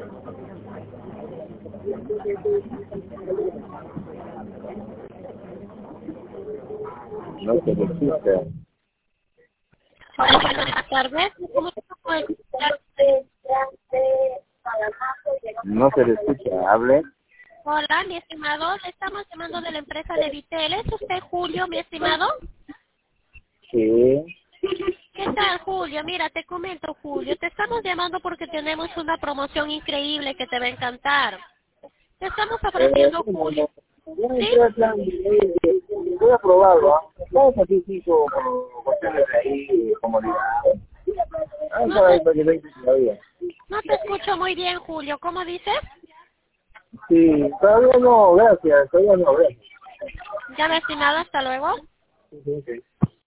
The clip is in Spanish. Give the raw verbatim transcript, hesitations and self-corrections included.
No se le escucha. Hola, buenas tardes. ¿Cómo te puedo escuchar? No se le escucha. Hable. Hola, mi estimado. Le estamos llamando de la empresa de Vitel. ¿Es usted Julio, mi estimado? Sí. ¿Qué tal, Julio? Mira, te comento, Julio. Te estamos llamando porque tenemos una promoción increíble que te va a encantar. Te estamos Eh, ofreciendo, Julio. Voy a ¿Sí? entrar al plan. eh, Voy a probarlo. ¿Ah? Vamos a sacrificio con cuestiones de ahí, comodidad. Vamos a No ver te, para que venga todavía. no te escucho muy bien, Julio. ¿Cómo dices? Sí, todavía no, gracias. Todavía no, gracias. Ya, mi estimado. Hasta luego. Sí, sí, sí.